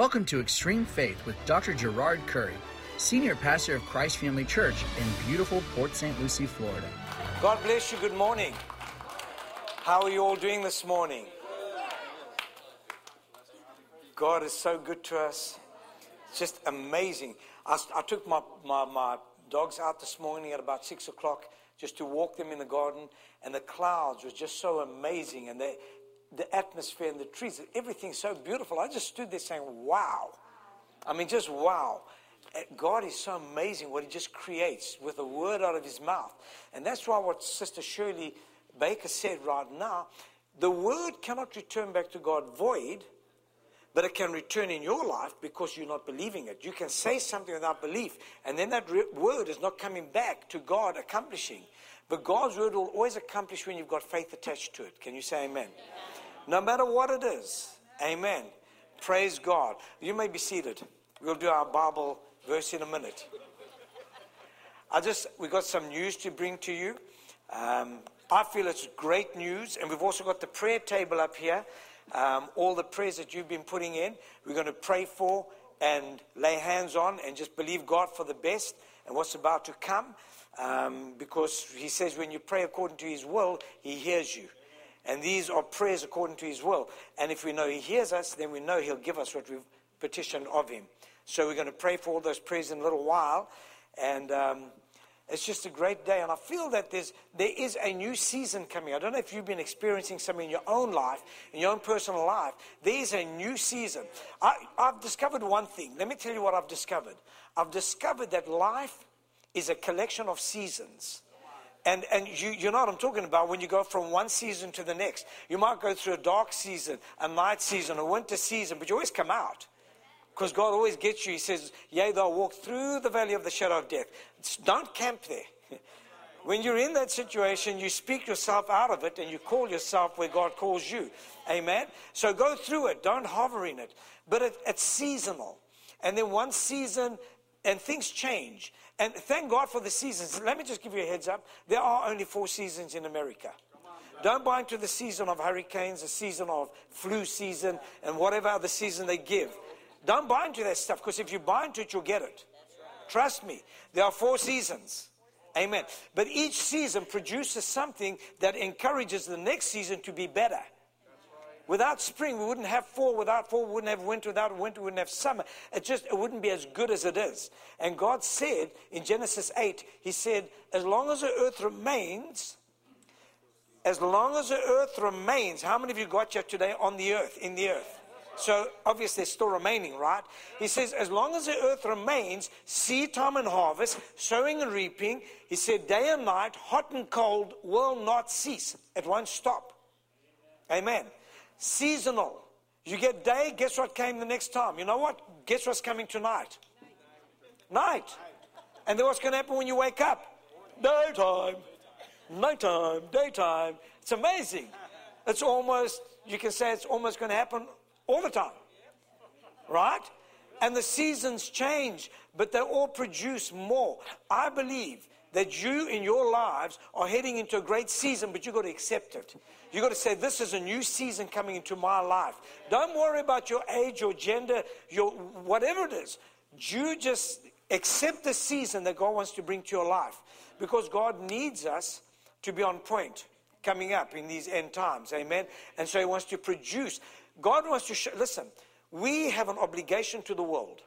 Welcome to Extreme Faith with Dr. Gerard Curry, Senior Pastor of Christ Family Church in beautiful Port St. Lucie, Florida. God bless you. Good morning. How are you all doing this morning? God is so good to us. It's just amazing. I took my dogs out this morning at about 6 o'clock just to walk them in the garden, and the clouds were just so amazing, and the atmosphere and the trees, everything's so beautiful. I just stood there saying, wow. I mean, just wow. God is so amazing what he just creates with a word out of his mouth. And that's why what Sister Shirley Baker said right now, the word cannot return back to God void, but it can return in your life because you're not believing it. You can say something without belief, and then that word is not coming back to God accomplishing. But God's word will always accomplish when you've got faith attached to it. Can you say amen? No matter what it is. Amen. Praise God. You may be seated. We'll do our Bible verse in a minute. We got some news to bring to you. I feel it's great news. And we've also got the prayer table up here. All the prayers that you've been putting in, we're going to pray for and lay hands on and just believe God for the best and what's about to come. Because he says when you pray according to his will, he hears you. And these are prayers according to his will. And if we know he hears us, then we know he'll give us what we've petitioned of him. So we're going to pray for all those prayers in a little while. And it's just a great day. And I feel that there is a new season coming. I don't know if you've been experiencing something in your own life, in your own personal life. There is a new season. I've discovered one thing. Let me tell you what I've discovered. I've discovered that life is a collection of seasons. And you know what I'm talking about when you go from one season to the next. You might go through a dark season, a night season, a winter season, but you always come out. Because God always gets you. He says, yea, thou walk through the valley of the shadow of death. Don't camp there. When you're in that situation, you speak yourself out of it and you call yourself where God calls you. Amen? So go through it. Don't hover in it. But it's seasonal. And then one season, and things change. And thank God for the seasons. Let me just give you a heads up. There are only 4 seasons in America. Don't buy into the season of hurricanes, the season of flu season, and whatever other season they give. Don't buy into that stuff, because if you buy into it, you'll get it. Trust me. There are 4 seasons. Amen. But each season produces something that encourages the next season to be better. Without spring, we wouldn't have fall. Without fall, we wouldn't have winter. Without winter, we wouldn't have summer. It wouldn't be as good as it is. And God said in Genesis 8, he said, as long as the earth remains, how many of you got here today on the earth, in the earth? So obviously it's still remaining, right? He says, as long as the earth remains, seed time and harvest, sowing and reaping, he said, day and night, hot and cold will not cease. It won't stop. Amen. Seasonal. You get day, guess what came the next time? You know what? Guess what's coming tonight? Night. And then what's going to happen when you wake up? Daytime. Nighttime. Daytime. It's amazing. It's almost, you can say it's almost going to happen all the time. Right? And the seasons change, but they all produce more. I believe that you in your lives are heading into a great season, but you've got to accept it. You've got to say, this is a new season coming into my life. Don't worry about your age, your gender, your whatever it is. You just accept the season that God wants to bring to your life. Because God needs us to be on point coming up in these end times. Amen. And so he wants to produce. God wants to show. Listen, we have an obligation to the world.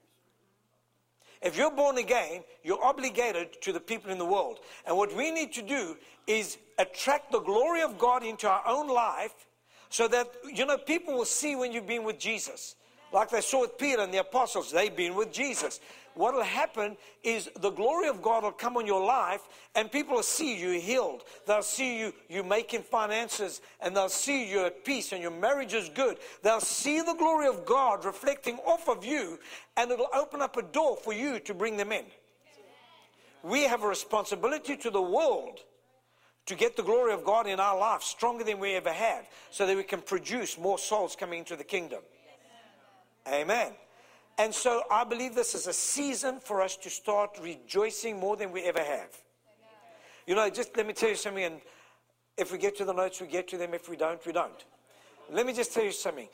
If you're born again, you're obligated to the people in the world. And what we need to do is attract the glory of God into our own life so that, people will see when you've been with Jesus. Like they saw with Peter and the apostles, they've been with Jesus. What will happen is the glory of God will come on your life and people will see you healed. They'll see you making finances, and they'll see you at peace and your marriage is good. They'll see the glory of God reflecting off of you, and it'll open up a door for you to bring them in. We have a responsibility to the world to get the glory of God in our life stronger than we ever have, so that we can produce more souls coming into the kingdom. Amen. And so I believe this is a season for us to start rejoicing more than we ever have. Just let me tell you something, and if we get to the notes, we get to them. If we don't, we don't. Let me just tell you something.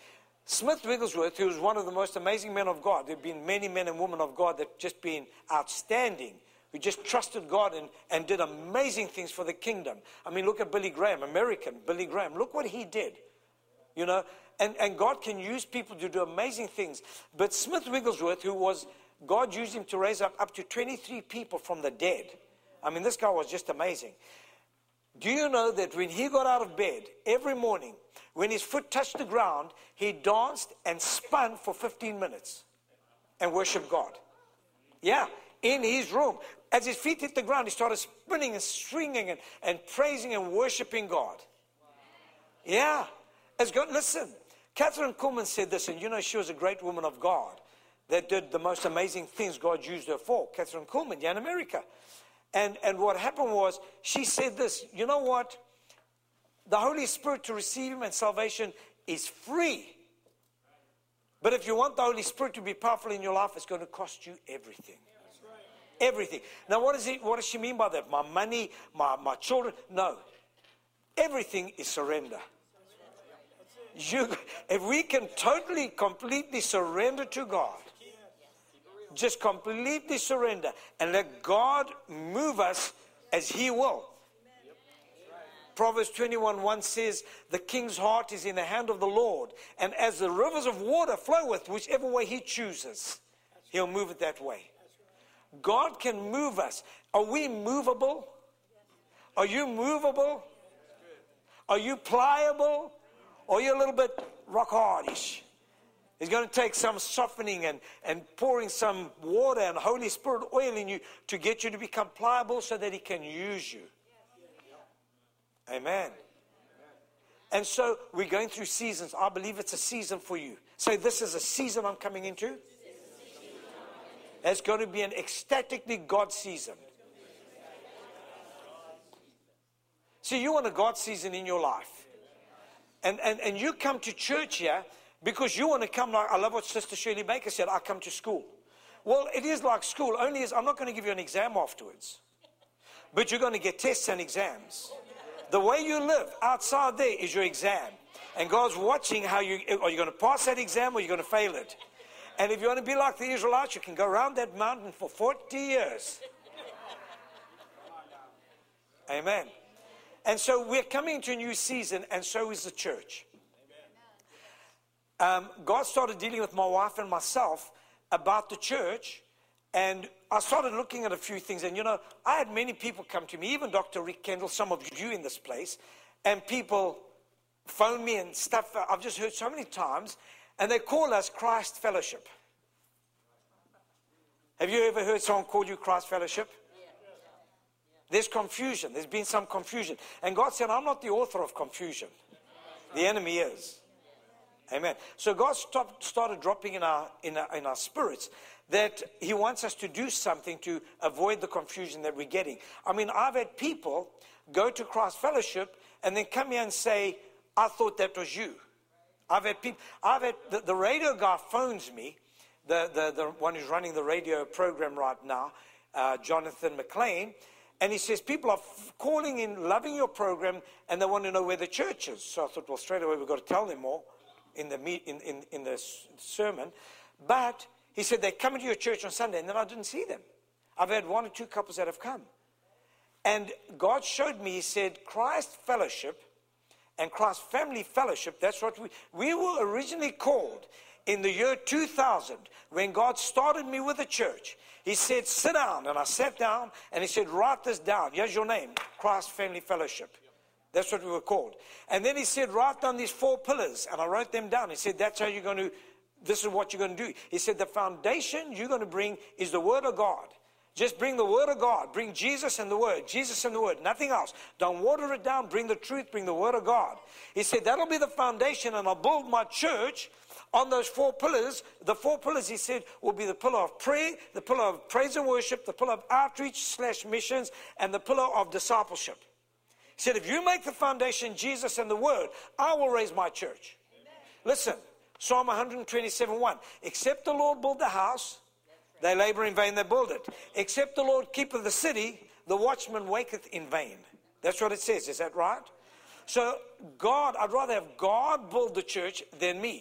Smith Wigglesworth, who was one of the most amazing men of God, there have been many men and women of God that have just been outstanding, who just trusted God and did amazing things for the kingdom. I mean, look at Billy Graham, American Billy Graham. Look what he did, you know. And God can use people to do amazing things. But Smith Wigglesworth, God used him to raise up to 23 people from the dead. I mean, this guy was just amazing. Do you know that when he got out of bed every morning, when his foot touched the ground, he danced and spun for 15 minutes and worshiped God? Yeah, in his room. As his feet hit the ground, he started spinning and swinging and praising and worshiping God. Yeah. As God, listen, Catherine Kuhlman said this, and you know she was a great woman of God that did the most amazing things God used her for. Catherine Kuhlman, yeah, in America. And what happened was, she said this, you know what? The Holy Spirit, to receive Him and salvation, is free. But if you want the Holy Spirit to be powerful in your life, it's going to cost you everything. Everything. Now, what does she mean by that? My money, my children? No. Everything is surrender. If we can totally, completely surrender to God, just completely surrender and let God move us as He will. Proverbs 21:1 says, the king's heart is in the hand of the Lord, and as the rivers of water floweth, whichever way He chooses, He'll move it that way. God can move us. Are we movable? Are you movable? Are you pliable? Or are you a little bit rock hardish? It's going to take some softening and pouring some water and Holy Spirit oil in you to get you to become pliable so that He can use you. Amen. And so we're going through seasons. I believe it's a season for you. Say, this is a season I'm coming into. It's going to be an ecstatically God season. See, you want a God season in your life. And you come to church here because you want to come, like, I love what Sister Shirley Baker said, I come to school. Well, it is like school, only is I'm not going to give you an exam afterwards. But you're going to get tests and exams. The way you live outside there is your exam. And God's watching are you going to pass that exam or you're going to fail it? And if you want to be like the Israelites, you can go around that mountain for 40 years. Amen. And so we're coming to a new season, and so is the church. God started dealing with my wife and myself about the church, and I started looking at a few things. And, you know, I had many people come to me, even Dr. Rick Kendall, some of you in this place, and people phone me and stuff. I've just heard so many times, and they call us Christ Fellowship. Have you ever heard someone call you Christ Fellowship? There's confusion. There's been some confusion. And God said, I'm not the author of confusion. The enemy is. Amen. So God started dropping in our spirits that He wants us to do something to avoid the confusion that we're getting. I mean, I've had people go to Christ Fellowship and then come here and say, I thought that was you. The radio guy phones me, the one who's running the radio program right now, Jonathan McLean, and he says, people are calling in, loving your program, and they want to know where the church is. So I thought, well, straight away we've got to tell them more in the sermon. But he said, they're coming to your church on Sunday, and then I didn't see them. I've had 1 or 2 couples that have come. And God showed me, He said, Christ Fellowship and Christ Family Fellowship, that's what we were originally called in the year 2000, when God started me with a church. He said, sit down. And I sat down, and He said, write this down. Here's your name, Christ Family Fellowship. That's what we were called. And then He said, write down these 4 pillars. And I wrote them down. He said, that's how you're going to, this is what you're going to do. He said, the foundation you're going to bring is the Word of God. Just bring the Word of God. Bring Jesus and the Word. Jesus and the Word. Nothing else. Don't water it down. Bring the truth. Bring the Word of God. He said, that'll be the foundation, and I'll build my church on those 4 pillars. The 4 pillars, He said, will be the pillar of prayer, the pillar of praise and worship, the pillar of outreach/missions, and the pillar of discipleship. He said, if you make the foundation Jesus and the Word, I will raise my church. Amen. Listen, Psalm 127:1. Except the Lord build the house, they labor in vain that build it. Except the Lord keepeth the city, the watchman waketh in vain. That's what it says. Is that right? So God, I'd rather have God build the church than me,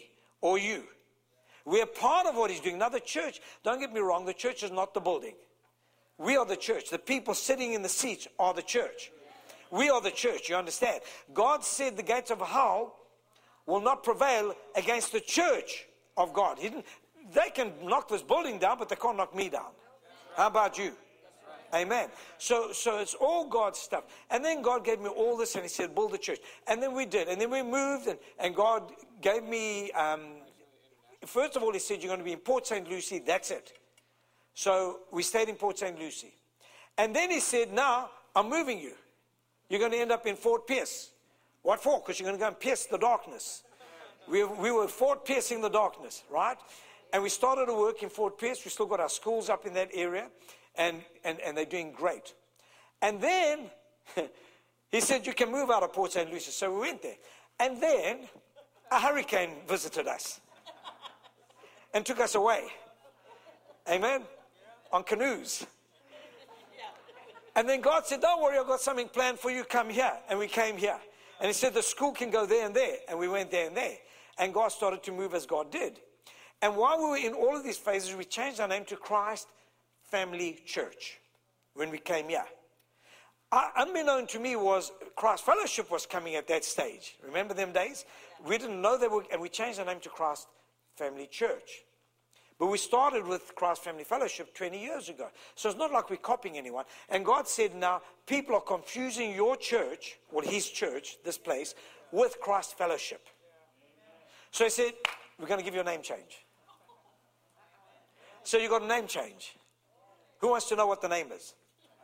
or you. We are part of what he's doing. Now the church, don't get me wrong, the church is not the building. We are the church. The people sitting in the seats are the church. We are the church, you understand? God said the gates of hell will not prevail against the church of God. They can knock this building down, but they can't knock me down. How about you? Amen. So it's all God's stuff. And then God gave me all this, and he said, build the church. And then we did. And then we moved, and God gave me, first of all, he said, you're going to be in Port St. Lucie. That's it. So we stayed in Port St. Lucie. And then he said, now I'm moving you. You're going to end up in Fort Pierce. What for? Because you're going to go and pierce the darkness. We were Fort Piercing the darkness, right? And we started to work in Fort Pierce. We still got our schools up in that area. And they're doing great. And then he said, you can move out of Port St. Lucie. So we went there. And then a hurricane visited us and took us away. Amen? On canoes. And then God said, don't worry, I've got something planned for you. Come here. And we came here. And he said, the school can go there and there. And we went there and there. And God started to move as God did. And while we were in all of these phases, we changed our name to Christ Family Church when we came here. Unbeknown to me was Christ Fellowship was coming at that stage. Remember them days? We didn't know they were, and we changed our name to Christ Family Church. But we started with Christ Family Fellowship 20 years ago. So it's not like we're copying anyone. And God said, now, people are confusing your church, or his church, this place, with Christ Fellowship. So he said, we're going to give you a name change. So you got a name change. Who wants to know what the name is?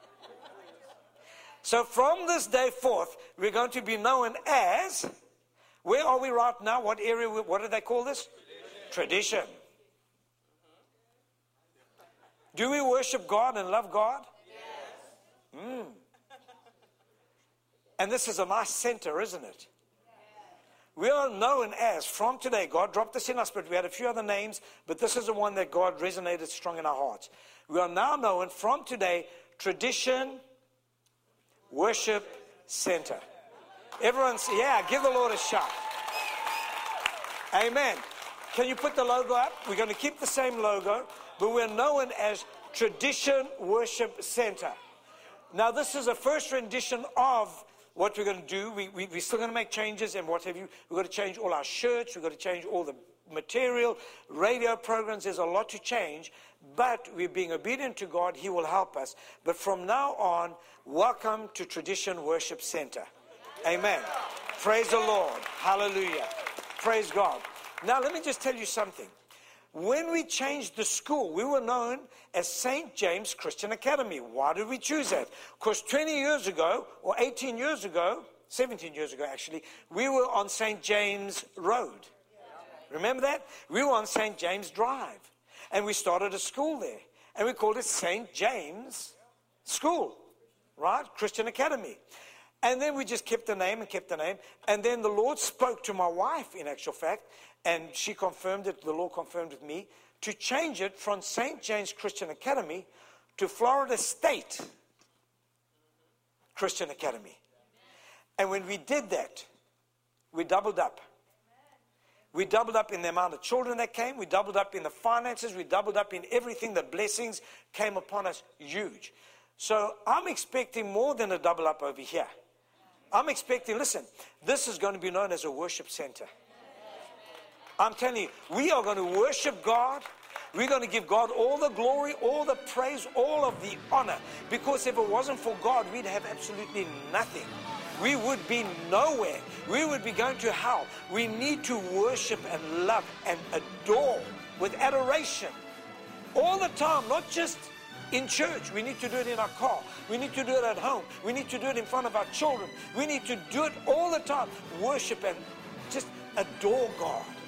So from this day forth, we're going to be known as, where are we right now? What area, what do they call this? Tradition. Do we worship God and love God? Yes. And this is a nice center, isn't it? We are known as, from today, God dropped this in us, but we had a few other names, but this is the one that God resonated strong in our hearts. We are now known, from today, Tradition Worship Center. Everyone say, yeah, give the Lord a shout. Amen. Can you put the logo up? We're going to keep the same logo, but we're known as Tradition Worship Center. Now, this is a first rendition of what we're going to do. We're still going to make changes and what have you. We've got to change all our shirts. We've got to change all the material, radio programs. There's a lot to change, but we're being obedient to God. He will help us. But from now on, welcome to Tradition Worship Center. Amen. Praise the Lord. Hallelujah. Praise God. Now, let me just tell you something. When we changed the school, we were known as St. James Christian Academy. Why did we choose that? Because 20 years ago, or 18 years ago, 17 years ago actually, we were on St. James Road. Remember that? We were on St. James Drive. And we started a school there. And we called it St. James School, right? Christian Academy. And then we just kept the name and kept the name. And then the Lord spoke to my wife, in actual fact, and she confirmed it, the Lord confirmed with me, to change it from St. James Christian Academy to Florida State Christian Academy. And when we did that, we doubled up. We doubled up in the amount of children that came. We doubled up in the finances. We doubled up in everything. The blessings came upon us huge. So I'm expecting more than a double up over here. I'm expecting, listen, this is going to be known as a worship center. I'm telling you, we are going to worship God. We're going to give God all the glory, all the praise, all of the honor. Because if it wasn't for God, we'd have absolutely nothing. We would be nowhere. We would be going to hell. We need to worship and love and adore with adoration all the time, not just in church. We need to do it in our car. We need to do it at home. We need to do it in front of our children. We need to do it all the time. Worship and just adore God.